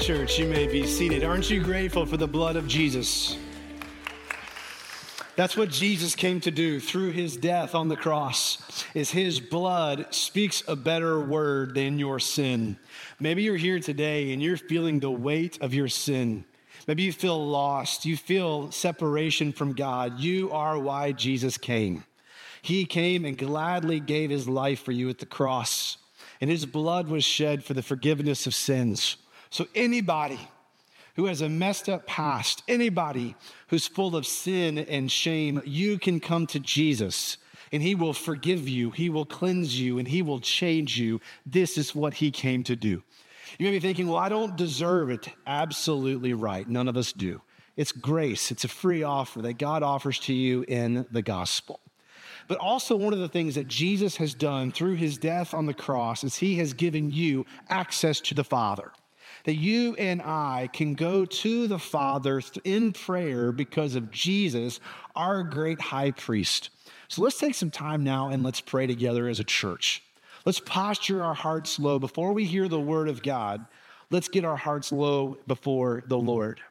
Church, you may be seated. Aren't you grateful for the blood of Jesus? That's what Jesus came to do through his death on the cross, is his blood speaks a better word than your sin. Maybe you're here today and you're feeling the weight of your sin. Maybe you feel lost. You feel separation from God. You are why Jesus came. He came and gladly gave his life for you at the cross, and his blood was shed for the forgiveness of sins. So anybody who has a messed up past, anybody who's full of sin and shame, you can come to Jesus and he will forgive you, he will cleanse you, and he will change you. This is what he came to do. You may be thinking, well, I don't deserve it. Absolutely right. None of us do. It's grace. It's a free offer that God offers to you in the gospel. But also one of the things that Jesus has done through his death on the cross is he has given you access to the Father. That you and I can go to the Father in prayer because of Jesus, our great high priest. So let's take some time now and let's pray together as a church. Let's posture our hearts low. Before we hear the word of God, let's get our hearts low before the Lord.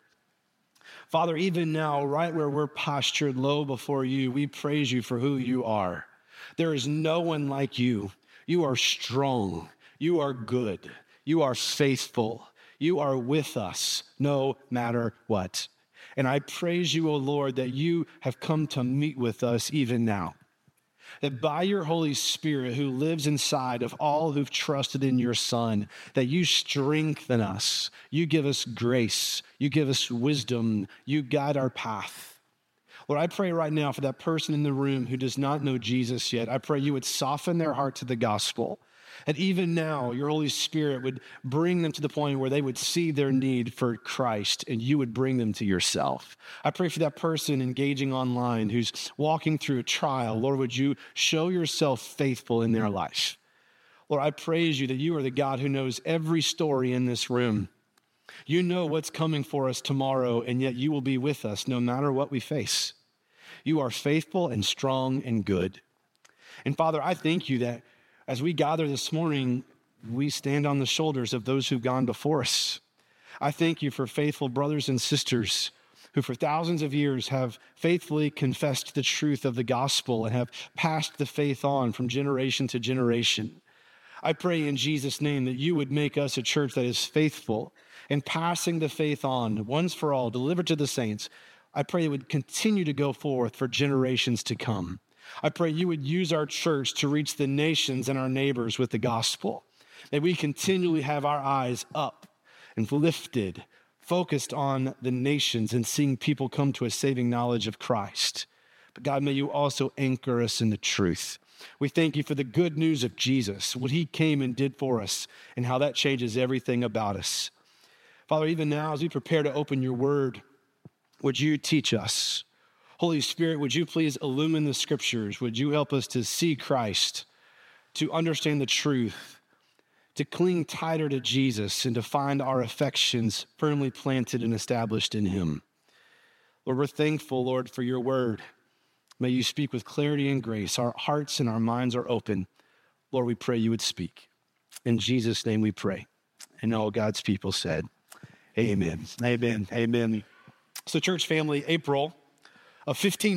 Father, even now, right where we're postured low before you, we praise you for who you are. There is no one like you. You are strong. You are good. You are faithful. You are with us no matter what. And I praise you, O Lord, that you have come to meet with us even now. That by your Holy Spirit who lives inside of all who've trusted in your Son, that you strengthen us, you give us grace, you give us wisdom, you guide our path. Lord, I pray right now for that person in the room who does not know Jesus yet. I pray you would soften their heart to the gospel. And even now, your Holy Spirit would bring them to the point where they would see their need for Christ and you would bring them to yourself. I pray for that person engaging online who's walking through a trial. Lord, would you show yourself faithful in their life? Lord, I praise you that you are the God who knows every story in this room. You know what's coming for us tomorrow, and yet you will be with us no matter what we face. You are faithful and strong and good. And Father, I thank you that as we gather this morning, we stand on the shoulders of those who've gone before us. I thank you for faithful brothers and sisters who for thousands of years have faithfully confessed the truth of the gospel and have passed the faith on from generation to generation. I pray in Jesus' name that you would make us a church that is faithful in passing the faith on once for all, delivered to the saints. I pray it would continue to go forth for generations to come. I pray you would use our church to reach the nations and our neighbors with the gospel. May we continually have our eyes up and lifted, focused on the nations and seeing people come to a saving knowledge of Christ. But God, may you also anchor us in the truth. We thank you for the good news of Jesus, what he came and did for us, and how that changes everything about us. Father, even now as we prepare to open your word, would you teach us? Holy Spirit, would you please illumine the scriptures? Would you help us to see Christ, to understand the truth, to cling tighter to Jesus, and to find our affections firmly planted and established in him? Lord, we're thankful, Lord, for your word. May you speak with clarity and grace. Our hearts and our minds are open. Lord, we pray you would speak. In Jesus' name we pray. And all God's people said, amen, amen, amen. So church family, April of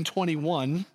1521,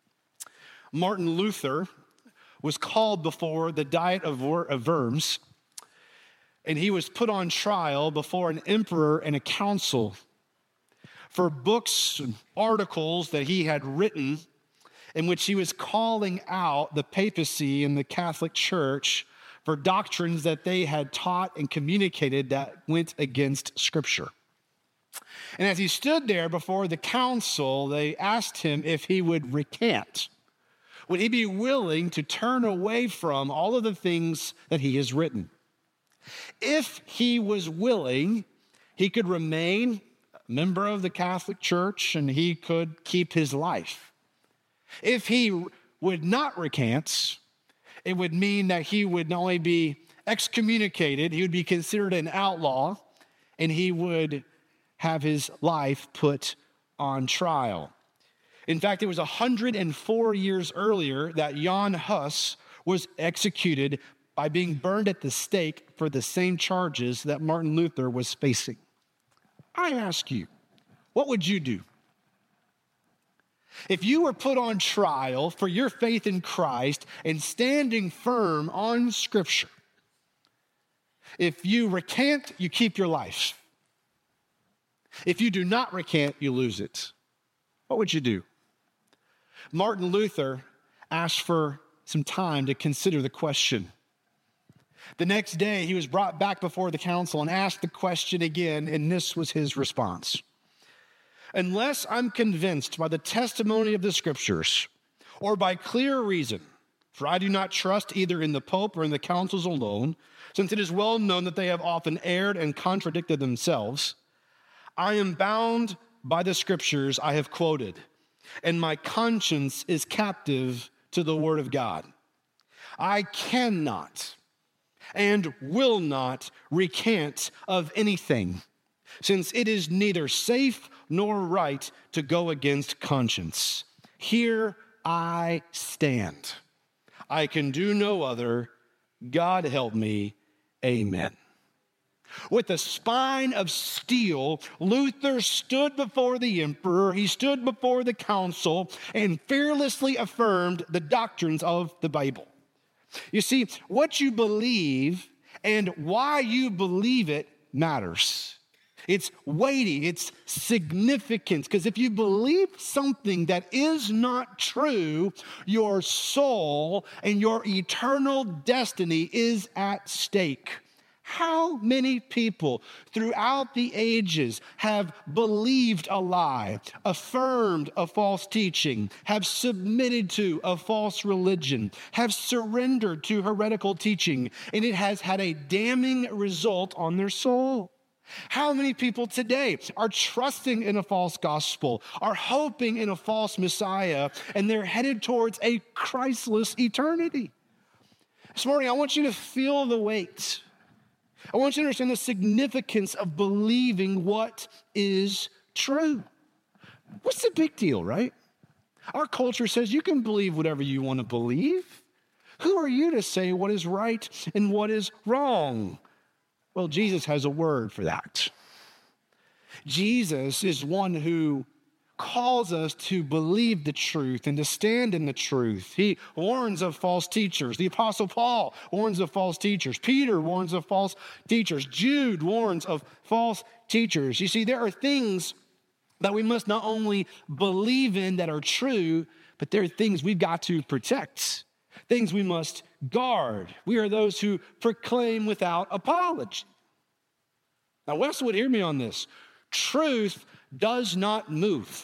Martin Luther was called before the Diet of Worms, and he was put on trial before an emperor and a council for books and articles that he had written in which he was calling out the papacy and the Catholic Church for doctrines that they had taught and communicated that went against Scripture. And as he stood there before the council, they asked him if he would recant. Would he be willing to turn away from all of the things that he has written? If he was willing, he could remain a member of the Catholic Church and he could keep his life. If he would not recant, it would mean that he would not only be excommunicated, he would be considered an outlaw, and he would have his life put on trial. In fact, it was 104 years earlier that Jan Hus was executed by being burned at the stake for the same charges that Martin Luther was facing. I ask you, what would you do? If you were put on trial for your faith in Christ and standing firm on Scripture, if you recant, you keep your life. If you do not recant, you lose it. What would you do? Martin Luther asked for some time to consider the question. The next day, he was brought back before the council and asked the question again, and this was his response. Unless I'm convinced by the testimony of the Scriptures or by clear reason, for I do not trust either in the Pope or in the councils alone, since it is well known that they have often erred and contradicted themselves, I am bound by the Scriptures I have quoted, and my conscience is captive to the Word of God. I cannot and will not recant of anything, since it is neither safe nor right to go against conscience. Here I stand. I can do no other. God help me. Amen. With a spine of steel, Luther stood before the emperor, he stood before the council, and fearlessly affirmed the doctrines of the Bible. You see, what you believe and why you believe it matters. It's weighty, it's significant, because if you believe something that is not true, your soul and your eternal destiny is at stake. How many people throughout the ages have believed a lie, affirmed a false teaching, have submitted to a false religion, have surrendered to heretical teaching, and it has had a damning result on their soul? How many people today are trusting in a false gospel, are hoping in a false Messiah, and they're headed towards a Christless eternity? This morning, I want you to feel the weight. I want you to understand the significance of believing what is true. What's the big deal, right? Our culture says you can believe whatever you want to believe. Who are you to say what is right and what is wrong? Well, Jesus has a word for that. Jesus is one who calls us to believe the truth and to stand in the truth. He warns of false teachers. The Apostle Paul warns of false teachers. Peter warns of false teachers. Jude warns of false teachers. You see, there are things that we must not only believe in that are true, but there are things we've got to protect, things we must guard. We are those who proclaim without apology. Now, Westwood, hear me on this. Truth does not move.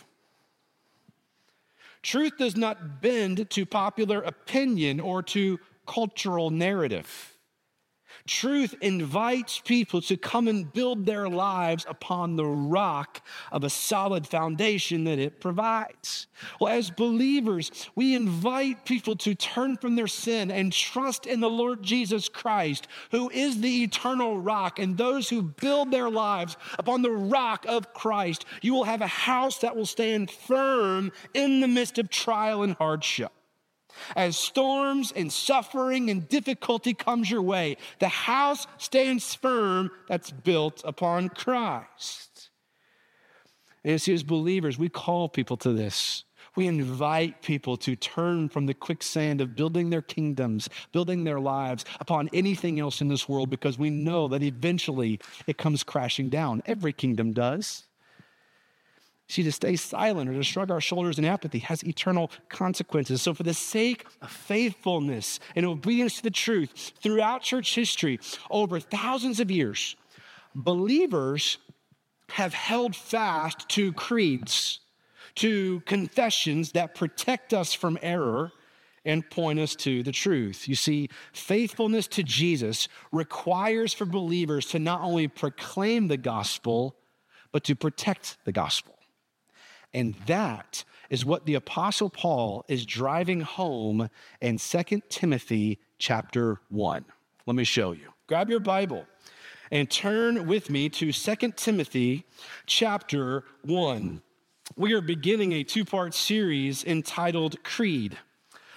Truth does not bend to popular opinion or to cultural narrative. Truth invites people to come and build their lives upon the rock of a solid foundation that it provides. Well, as believers, we invite people to turn from their sin and trust in the Lord Jesus Christ, who is the eternal rock. And those who build their lives upon the rock of Christ, you will have a house that will stand firm in the midst of trial and hardship. As storms and suffering and difficulty comes your way, the house stands firm that's built upon Christ. And see, as believers, we call people to this. We invite people to turn from the quicksand of building their kingdoms, building their lives upon anything else in this world, because we know that eventually it comes crashing down. Every kingdom does. See, to stay silent or to shrug our shoulders in apathy has eternal consequences. So for the sake of faithfulness and obedience to the truth throughout church history, over thousands of years, believers have held fast to creeds, to confessions that protect us from error and point us to the truth. You see, faithfulness to Jesus requires for believers to not only proclaim the gospel, but to protect the gospel. And that is what the Apostle Paul is driving home in 2 Timothy chapter 1. Let me show you. Grab your Bible and turn with me to 2 Timothy chapter 1. We are beginning a two-part series entitled Creed.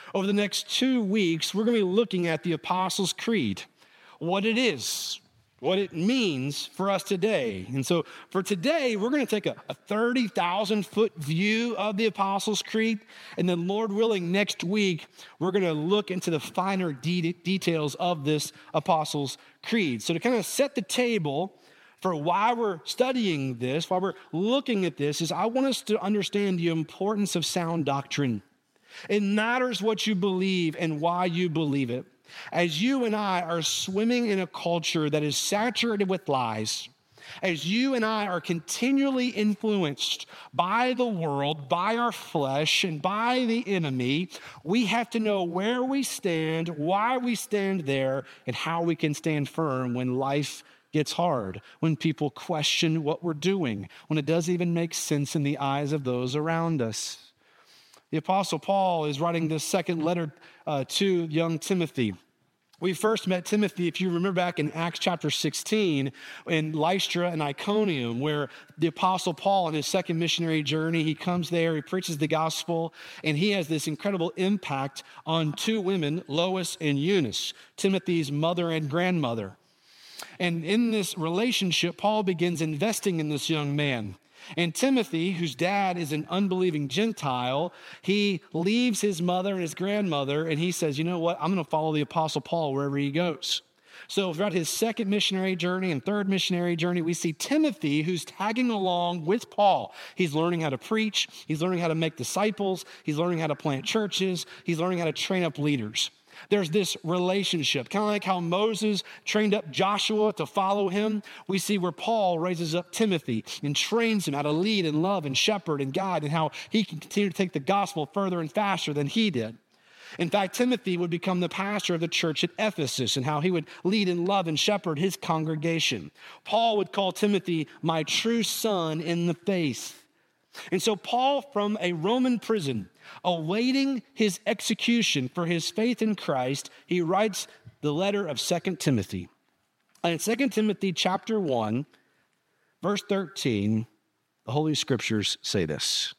Over the next 2 weeks, we're going to be looking at the Apostles' Creed, what it is, what it means for us today. And so for today, we're going to take a 30,000-foot view of the Apostles' Creed. And then, Lord willing, next week, we're going to look into the finer details of this Apostles' Creed. So to kind of set the table for why we're studying this, why we're looking at this, is I want us to understand the importance of sound doctrine. It matters what you believe and why you believe it. As you and I are swimming in a culture that is saturated with lies, as you and I are continually influenced by the world, by our flesh, and by the enemy, we have to know where we stand, why we stand there, and how we can stand firm when life gets hard, when people question what we're doing, when it doesn't even make sense in the eyes of those around us. The Apostle Paul is writing this second letter to young Timothy. We first met Timothy, if you remember back in Acts chapter 16, in Lystra and Iconium, where the Apostle Paul on his second missionary journey, he comes there, he preaches the gospel, and he has this incredible impact on 2 women, Lois and Eunice, Timothy's mother and grandmother. And in this relationship, Paul begins investing in this young man. And Timothy, whose dad is an unbelieving Gentile, he leaves his mother and his grandmother, and he says, you know what, I'm going to follow the Apostle Paul wherever he goes. So throughout his second missionary journey and third missionary journey, we see Timothy, who's tagging along with Paul. He's learning how to preach. He's learning how to make disciples. He's learning how to plant churches. He's learning how to train up leaders. There's this relationship, kind of like how Moses trained up Joshua to follow him. We see where Paul raises up Timothy and trains him how to lead and love and shepherd and guide, and how he can continue to take the gospel further and faster than he did. In fact, Timothy would become the pastor of the church at Ephesus, and how he would lead and love and shepherd his congregation. Paul would call Timothy my true son in the faith. And so Paul, from a Roman prison, awaiting his execution for his faith in Christ, he writes the letter of 2 Timothy. And in 2 Timothy chapter 1, verse 13, the Holy Scriptures say this.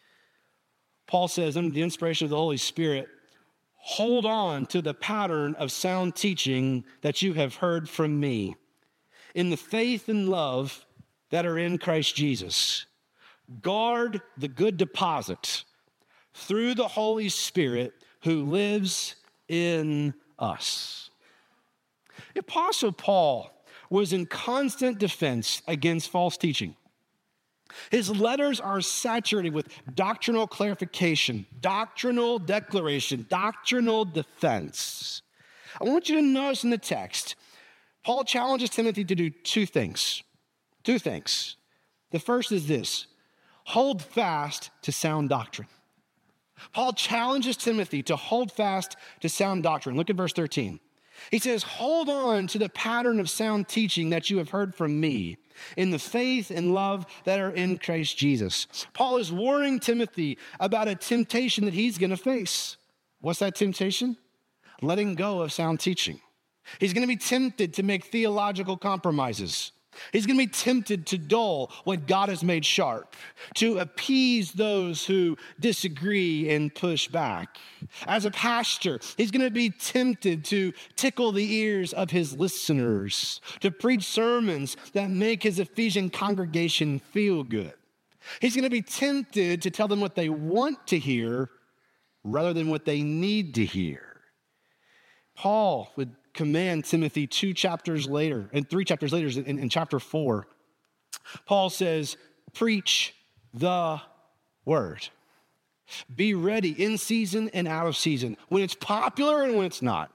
Paul says, under the inspiration of the Holy Spirit, hold on to the pattern of sound teaching that you have heard from me in the faith and love that are in Christ Jesus. Guard the good deposit through the Holy Spirit who lives in us. The Apostle Paul was in constant defense against false teaching. His letters are saturated with doctrinal clarification, doctrinal declaration, doctrinal defense. I want you to notice in the text, Paul challenges Timothy to do 2 things. 2 things. The first is this: hold fast to sound doctrine. Paul challenges Timothy to hold fast to sound doctrine. Look at verse 13. He says, hold on to the pattern of sound teaching that you have heard from me in the faith and love that are in Christ Jesus. Paul is warning Timothy about a temptation that he's going to face. What's that temptation? Letting go of sound teaching. He's going to be tempted to make theological compromises. He's going to be tempted to dull what God has made sharp, to appease those who disagree and push back. As a pastor, he's going to be tempted to tickle the ears of his listeners, to preach sermons that make his Ephesian congregation feel good. He's going to be tempted to tell them what they want to hear rather than what they need to hear. Paul would command Timothy 2 chapters later, and 3 chapters later in chapter 4. Paul says, preach the word. Be ready in season and out of season, when it's popular and when it's not.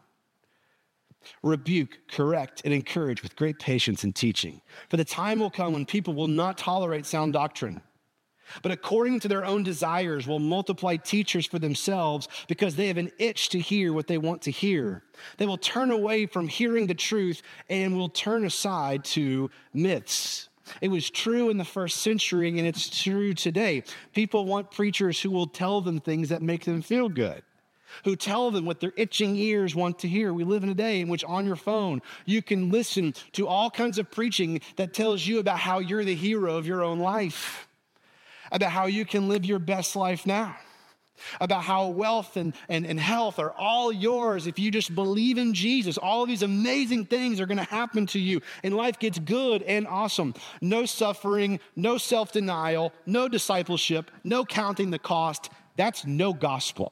Rebuke, correct, and encourage with great patience and teaching. For the time will come when people will not tolerate sound doctrine, but according to their own desires will multiply teachers for themselves because they have an itch to hear what they want to hear. They will turn away from hearing the truth and will turn aside to myths. It was true in the first century and it's true today. People want preachers who will tell them things that make them feel good, who tell them what their itching ears want to hear. We live in a day in which on your phone, you can listen to all kinds of preaching that tells you about how you're the hero of your own life, about how you can live your best life now. about how wealth and health are all yours if you just believe in Jesus. All of these amazing things are going to happen to you, and life gets good and awesome. No suffering, no self-denial, no discipleship, no counting the cost. That's no gospel.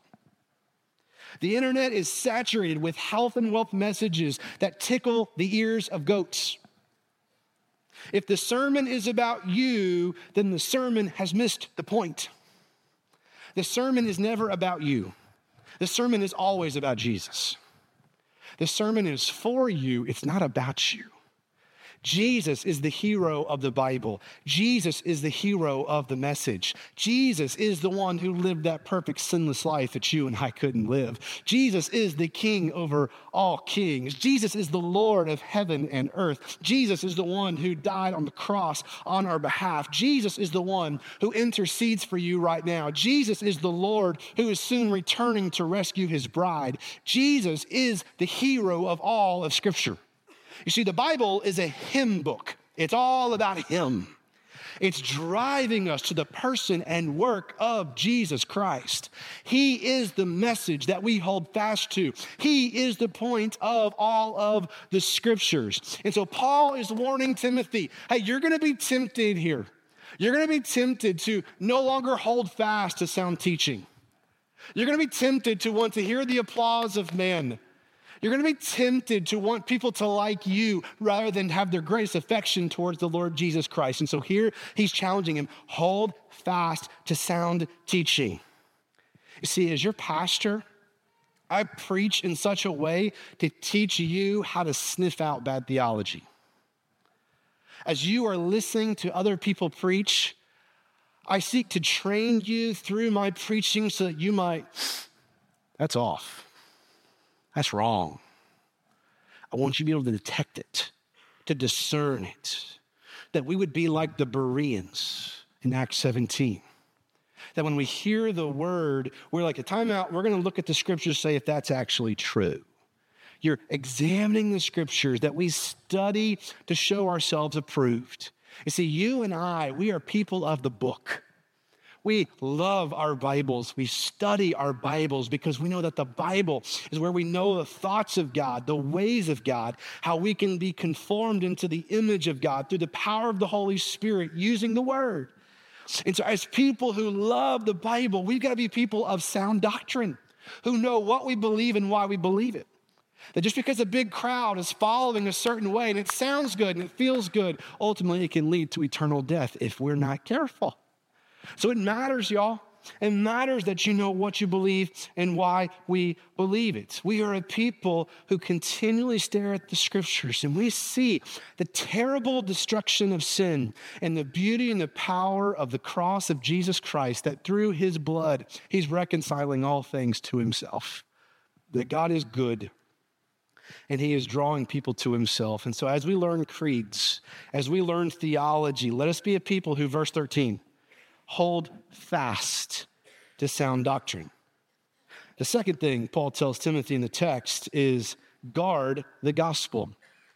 The internet is saturated with health and wealth messages that tickle the ears of goats. If the sermon is about you, then the sermon has missed the point. The sermon is never about you. The sermon is always about Jesus. The sermon is for you. It's not about you. Jesus is the hero of the Bible. Jesus is the hero of the message. Jesus is the one who lived that perfect sinless life that you and I couldn't live. Jesus is the king over all kings. Jesus is the Lord of heaven and earth. Jesus is the one who died on the cross on our behalf. Jesus is the one who intercedes for you right now. Jesus is the Lord who is soon returning to rescue his bride. Jesus is the hero of all of Scripture. You see, the Bible is a hymn book. It's all about him. It's driving us to the person and work of Jesus Christ. He is the message that we hold fast to. He is the point of all of the Scriptures. And so Paul is warning Timothy, hey, you're going to be tempted here. You're going to be tempted to no longer hold fast to sound teaching. You're going to be tempted to want to hear the applause of men. You're going to be tempted to want people to like you rather than have their greatest affection towards the Lord Jesus Christ. And so here he's challenging him, hold fast to sound teaching. You see, as your pastor, I preach in such a way to teach you how to sniff out bad theology. As you are listening to other people preach, I seek to train you through my preaching so that you might, that's off. That's wrong. I want you to be able to detect it, to discern it, that we would be like the Bereans in Acts 17. That when we hear the word, we're like, a timeout, we're going to look at the Scriptures, say if that's actually true. You're examining the Scriptures that we study to show ourselves approved. You see, you and I, we are people of the book. We love our Bibles. We study our Bibles because we know that the Bible is where we know the thoughts of God, the ways of God, how we can be conformed into the image of God through the power of the Holy Spirit using the Word. And so as people who love the Bible, we've got to be people of sound doctrine who know what we believe and why we believe it. That just because a big crowd is following a certain way and it sounds good and it feels good, ultimately it can lead to eternal death if we're not careful. So it matters, y'all. It matters that you know what you believe and why we believe it. We are a people who continually stare at the Scriptures and we see the terrible destruction of sin and the beauty and the power of the cross of Jesus Christ, that through his blood, he's reconciling all things to himself. That God is good and he is drawing people to himself. And so as we learn creeds, as we learn theology, let us be a people who, verse 13, hold fast to sound doctrine. The second thing Paul tells Timothy in the text is guard the gospel.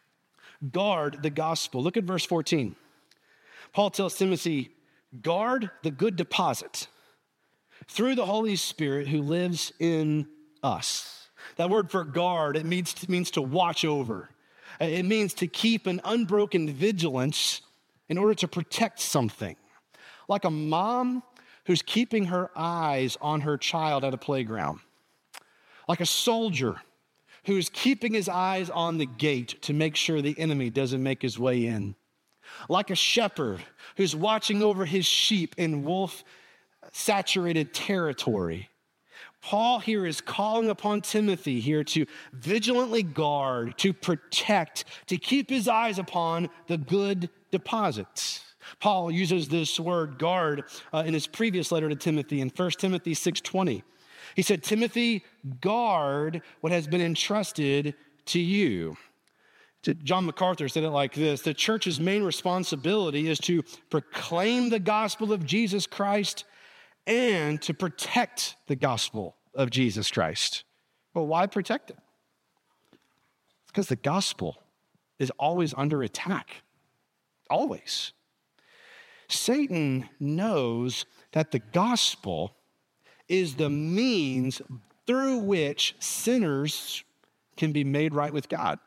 Guard the gospel. Look at verse 14. Paul tells Timothy, guard the good deposit through the Holy Spirit who lives in us. That word for guard, it means to watch over. It means to keep an unbroken vigilance in order to protect something. Like a mom who's keeping her eyes on her child at a playground. Like a soldier who's keeping his eyes on the gate to make sure the enemy doesn't make his way in. Like a shepherd who's watching over his sheep in wolf-saturated territory. Paul here is calling upon Timothy here to vigilantly guard, to protect, to keep his eyes upon the good deposits. Paul uses this word guard in his previous letter to Timothy in 1 Timothy 6:20. He said, Timothy, guard what has been entrusted to you. John MacArthur said it like this: the church's main responsibility is to proclaim the gospel of Jesus Christ and to protect the gospel of Jesus Christ. Well, why protect it? It's because the gospel is always under attack. Always. Satan knows that the gospel is the means through which sinners can be made right with God.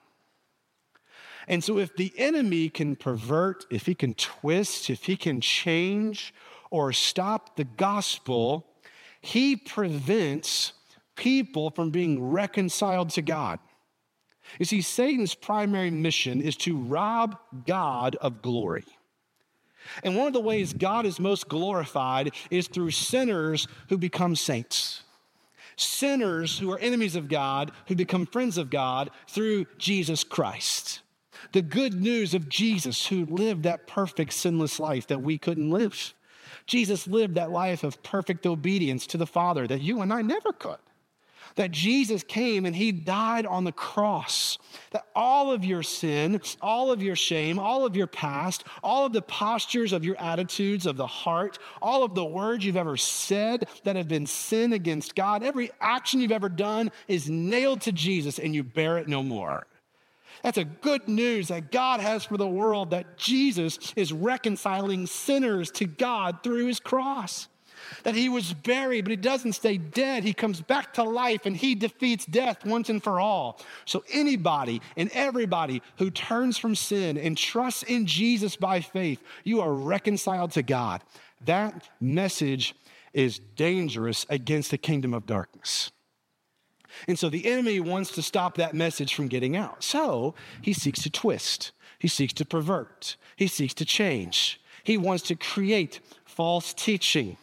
And so if the enemy can pervert, if he can twist, if he can change or stop the gospel, he prevents people from being reconciled to God. You see, Satan's primary mission is to rob God of glory. And one of the ways God is most glorified is through sinners who become saints. Sinners who are enemies of God, who become friends of God through Jesus Christ. The good news of Jesus, who lived that perfect, sinless life that we couldn't live. Jesus lived that life of perfect obedience to the Father that you and I never could. That Jesus came and he died on the cross. That all of your sin, all of your shame, all of your past, all of the postures of your attitudes of the heart, all of the words you've ever said that have been sin against God, every action you've ever done is nailed to Jesus and you bear it no more. That's a good news that God has for the world, that Jesus is reconciling sinners to God through his cross. That he was buried, but he doesn't stay dead. He comes back to life and he defeats death once and for all. So anybody and everybody who turns from sin and trusts in Jesus by faith, you are reconciled to God. That message is dangerous against the kingdom of darkness. And so the enemy wants to stop that message from getting out. So he seeks to twist. He seeks to pervert. He seeks to change. He wants to create false teaching,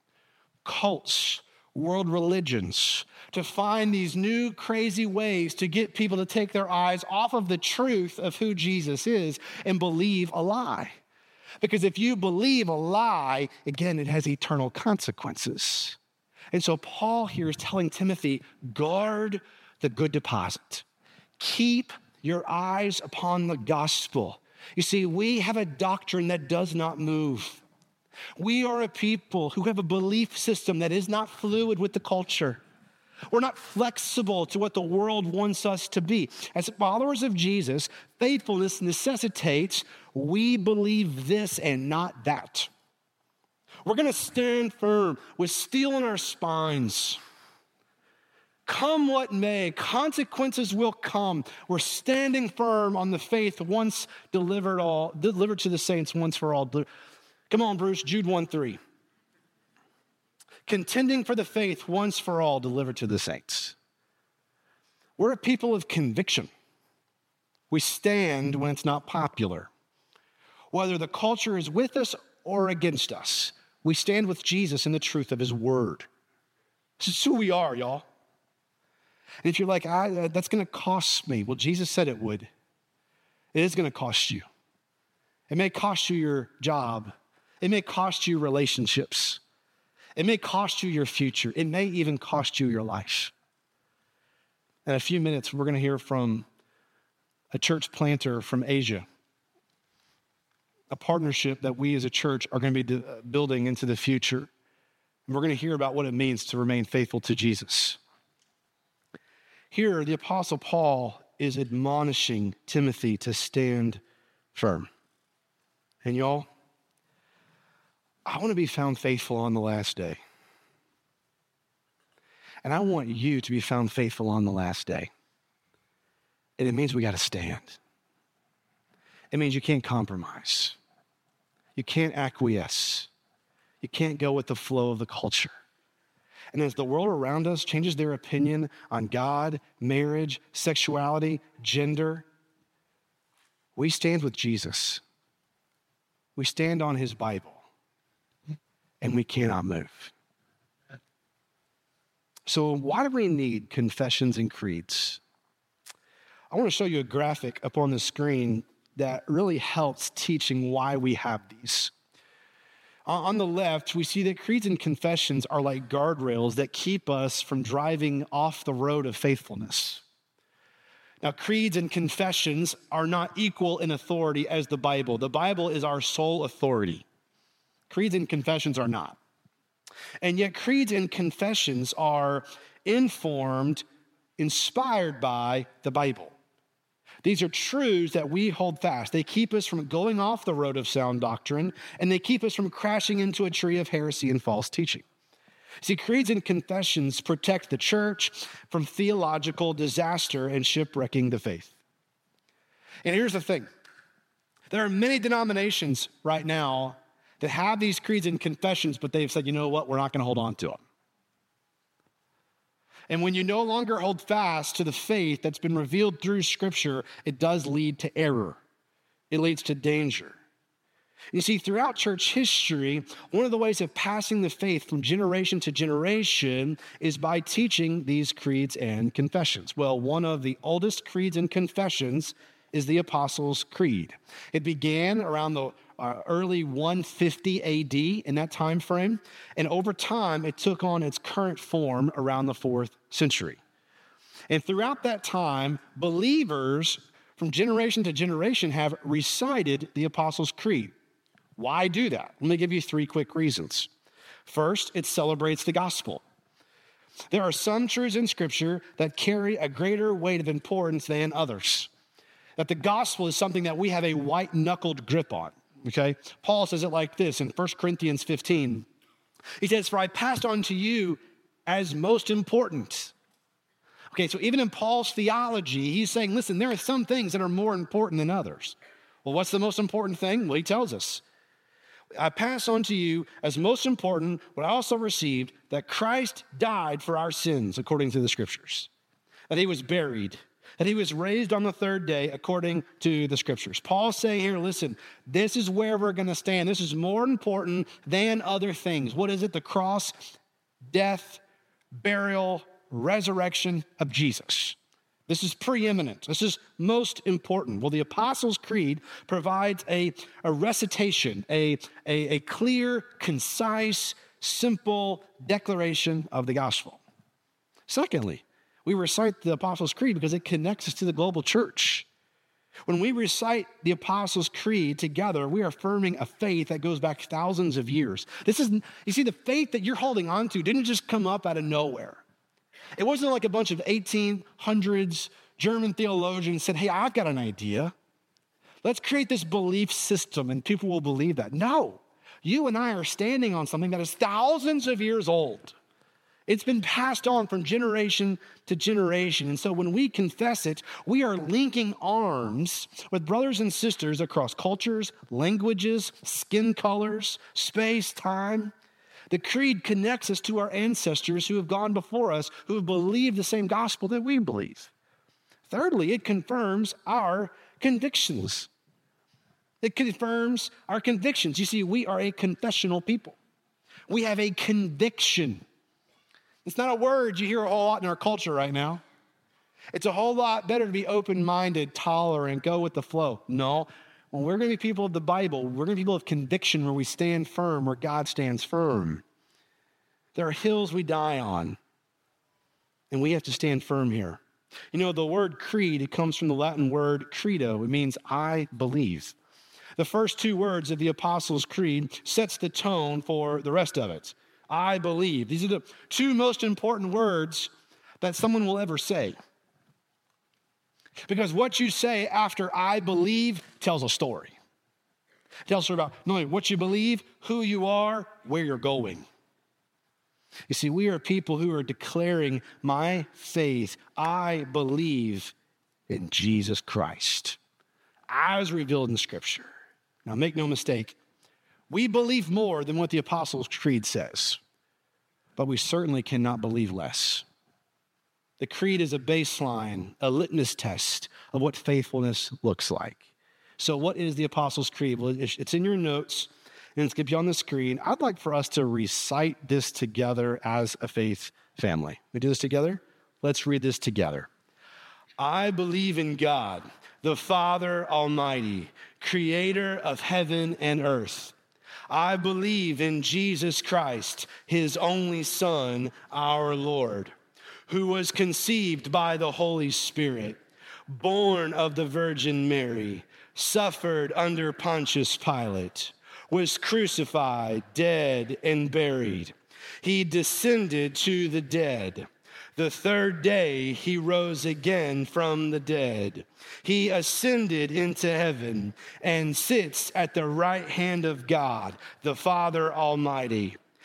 cults, world religions, to find these new crazy ways to get people to take their eyes off of the truth of who Jesus is and believe a lie. Because if you believe a lie, again, it has eternal consequences. And so Paul here is telling Timothy, guard the good deposit. Keep your eyes upon the gospel. You see, we have a doctrine that does not move. We are a people who have a belief system that is not fluid with the culture. We're not flexible to what the world wants us to be. As followers of Jesus, faithfulness necessitates we believe this and not that. We're going to stand firm with steel in our spines. Come what may, consequences will come. We're standing firm on the faith once delivered to the saints once for all. Come on, Bruce, Jude 1:3. Contending for the faith once for all delivered to the saints. We're a people of conviction. We stand when it's not popular. Whether the culture is with us or against us, we stand with Jesus in the truth of his word. This is who we are, y'all. And if you're like, that's going to cost me. Well, Jesus said it would. It is going to cost you. It may cost you your job. It may cost you relationships. It may cost you your future. It may even cost you your life. In a few minutes, we're going to hear from a church planter from Asia, a partnership that we as a church are going to be building into the future. And we're going to hear about what it means to remain faithful to Jesus. Here, the Apostle Paul is admonishing Timothy to stand firm. And y'all, I want to be found faithful on the last day. And I want you to be found faithful on the last day. And it means we got to stand. It means you can't compromise. You can't acquiesce. You can't go with the flow of the culture. And as the world around us changes their opinion on God, marriage, sexuality, gender, we stand with Jesus. We stand on his Bible. And we cannot move. So why do we need confessions and creeds? I want to show you a graphic up on the screen that really helps teaching why we have these. On the left, we see that creeds and confessions are like guardrails that keep us from driving off the road of faithfulness. Now, creeds and confessions are not equal in authority as the Bible. The Bible is our sole authority. Creeds and confessions are not. And yet creeds and confessions are informed, inspired by the Bible. These are truths that we hold fast. They keep us from going off the road of sound doctrine, and they keep us from crashing into a tree of heresy and false teaching. See, creeds and confessions protect the church from theological disaster and shipwrecking the faith. And here's the thing. There are many denominations right now that have these creeds and confessions, but they've said, you know what, we're not going to hold on to them. And when you no longer hold fast to the faith that's been revealed through Scripture, it does lead to error. It leads to danger. You see, throughout church history, one of the ways of passing the faith from generation to generation is by teaching these creeds and confessions. Well, one of the oldest creeds and confessions is the Apostles' Creed. It began around the early 150 AD in that time frame, and over time it took on its current form around the 4th century. And throughout that time, believers from generation to generation have recited the Apostles' Creed. Why do that? Let me give you 3 quick reasons. First, it celebrates the gospel. There are some truths in Scripture that carry a greater weight of importance than others. That the gospel is something that we have a white-knuckled grip on, okay? Paul says it like this in 1 Corinthians 15. He says, "For I passed on to you as most important." Okay, so even in Paul's theology, he's saying, listen, there are some things that are more important than others. Well, what's the most important thing? Well, he tells us, "I pass on to you as most important what I also received, that Christ died for our sins according to the Scriptures, that he was buried, that he was raised on the 3rd day according to the Scriptures." Paul's saying here, listen, this is where we're going to stand. This is more important than other things. What is it? The cross, death, burial, resurrection of Jesus. This is preeminent. This is most important. Well, the Apostles' Creed provides a recitation, a clear, concise, simple declaration of the gospel. Secondly, we recite the Apostles' Creed because it connects us to the global church. When we recite the Apostles' Creed together, we are affirming a faith that goes back thousands of years. You see, the faith that you're holding on to didn't just come up out of nowhere. It wasn't like a bunch of 1800s German theologians said, hey, I've got an idea. Let's create this belief system and people will believe that. No, you and I are standing on something that is thousands of years old. It's been passed on from generation to generation. And so when we confess it, we are linking arms with brothers and sisters across cultures, languages, skin colors, space, time. The creed connects us to our ancestors who have gone before us, who have believed the same gospel that we believe. Thirdly, it confirms our convictions. It confirms our convictions. You see, we are a confessional people. We have a conviction. It's not a word you hear a whole lot in our culture right now. It's a whole lot better to be open-minded, tolerant, go with the flow. No, when we're going to be people of the Bible, we're going to be people of conviction where we stand firm, where God stands firm. There are hills we die on, and we have to stand firm here. You know, the word creed, it comes from the Latin word credo. It means I believe. The first 2 words of the Apostles' Creed sets the tone for the rest of it. I believe. These are the 2 most important words that someone will ever say. Because what you say after I believe tells a story. It tells a story about not only what you believe, who you are, where you're going. You see, we are people who are declaring my faith. I believe in Jesus Christ, as revealed in Scripture. Now, make no mistake, we believe more than what the Apostles' Creed says, but we certainly cannot believe less. The creed is a baseline, a litmus test of what faithfulness looks like. So what is the Apostles' Creed? Well, it's in your notes, and it's going to be on the screen. I'd like for us to recite this together as a faith family. We do this together? Let's read this together. I believe in God, the Father Almighty, creator of heaven and earth. I believe in Jesus Christ, his only Son, our Lord, who was conceived by the Holy Spirit, born of the Virgin Mary, suffered under Pontius Pilate, was crucified, dead, and buried. He descended to the dead. The 3rd day he rose again from the dead. He ascended into heaven and sits at the right hand of God, the Father Almighty.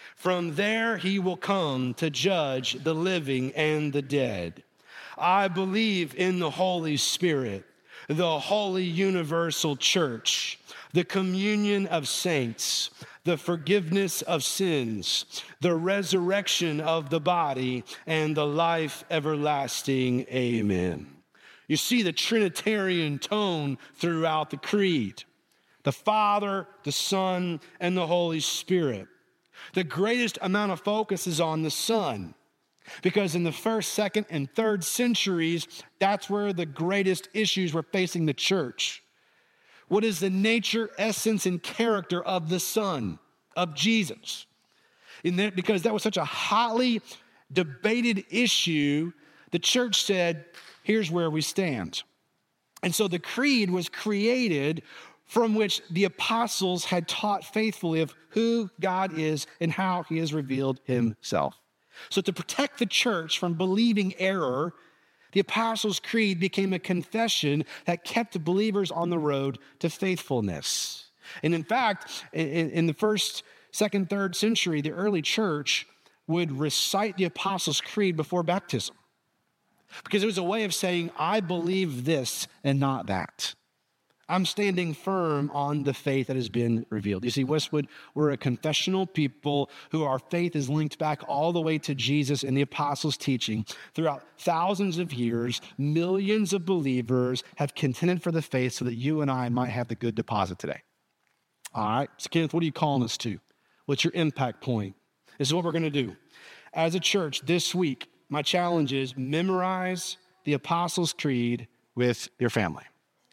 From there he will come to judge the living and the dead. I believe in the Holy Spirit, the holy universal church, the communion of saints, the forgiveness of sins, the resurrection of the body, and the life everlasting. Amen. You see the Trinitarian tone throughout the creed. The Father, the Son, and the Holy Spirit. The greatest amount of focus is on the Son, because in the first, second, and third centuries, that's where the greatest issues were facing the church. What is the nature, essence, and character of the Son, of Jesus? Because that was such a hotly debated issue, the church said, here's where we stand. And so the creed was created from which the apostles had taught faithfully of who God is and how he has revealed himself. So to protect the church from believing error, the Apostles' Creed became a confession that kept the believers on the road to faithfulness. And in fact, in the first, second, third century, the early church would recite the Apostles' Creed before baptism, because it was a way of saying, I believe this and not that. I'm standing firm on the faith that has been revealed. You see, Westwood, we're a confessional people who our faith is linked back all the way to Jesus and the apostles' teaching. Throughout thousands of years, millions of believers have contended for the faith so that you and I might have the good deposit today. All right, so Kenneth, what are you calling us to? What's your impact point? This is what we're going to do. As a church this week, my challenge is memorize the Apostles' Creed with your family.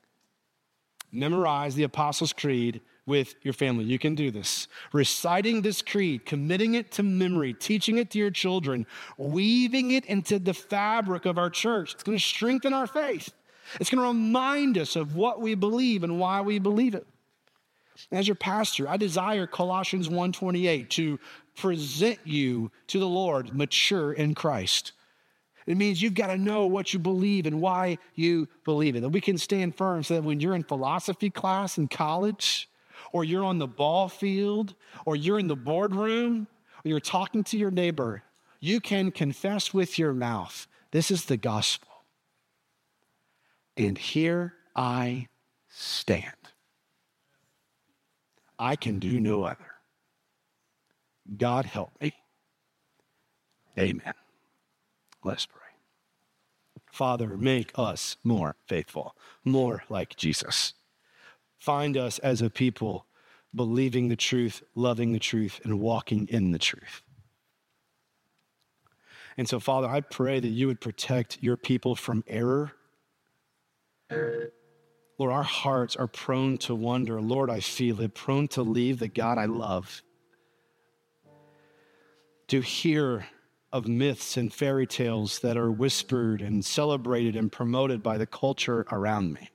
Memorize the Apostles' Creed with your family. You can do this. Reciting this creed, committing it to memory, teaching it to your children, weaving it into the fabric of our church. It's going to strengthen our faith. It's going to remind us of what we believe and why we believe it. As your pastor, I desire Colossians 1:28 to present you to the Lord mature in Christ. It means you've got to know what you believe and why you believe it. That we can stand firm so that when you're in philosophy class in college, or you're on the ball field, or you're in the boardroom, or you're talking to your neighbor, you can confess with your mouth, this is the gospel. And here I stand. I can do no other. God help me. Amen. Let's pray. Father, make us more faithful, more like Jesus. Find us as a people believing the truth, loving the truth, and walking in the truth. And so, Father, I pray that you would protect your people from error. Lord, our hearts are prone to wander. Lord, I feel it, prone to leave the God I love, to hear of myths and fairy tales that are whispered and celebrated and promoted by the culture around me.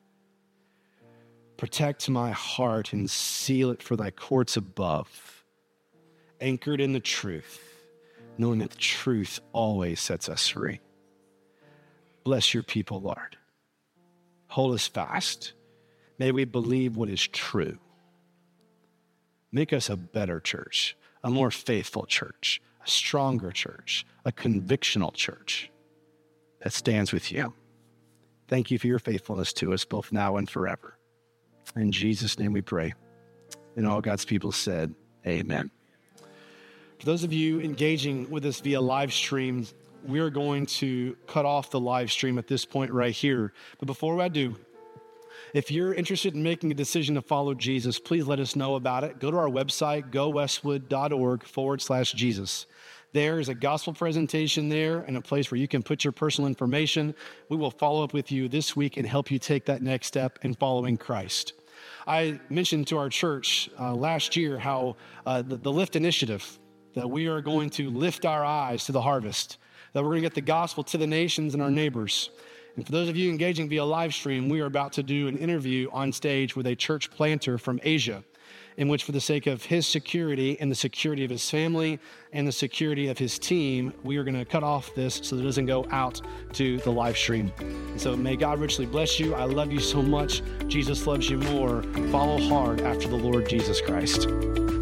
Protect my heart and seal it for thy courts above, anchored in the truth, knowing that the truth always sets us free. Bless your people, Lord. Hold us fast. May we believe what is true. Make us a better church, a more faithful church, a stronger church, a convictional church that stands with you. Thank you for your faithfulness to us both now and forever. In Jesus' name we pray. And all God's people said, amen. For those of you engaging with us via live stream, we are going to cut off the live stream at this point right here. But before I do, if you're interested in making a decision to follow Jesus, please let us know about it. Go to our website, gowestwood.org/Jesus. There is a gospel presentation there and a place where you can put your personal information. We will follow up with you this week and help you take that next step in following Christ. I mentioned to our church last year how the Lift Initiative, that we are going to lift our eyes to the harvest, that we're going to get the gospel to the nations and our neighbors. And for those of you engaging via live stream, we are about to do an interview on stage with a church planter from Asia, in which for the sake of his security and the security of his family and the security of his team, we are going to cut off this so that it doesn't go out to the live stream. And so may God richly bless you. I love you so much. Jesus loves you more. Follow hard after the Lord Jesus Christ.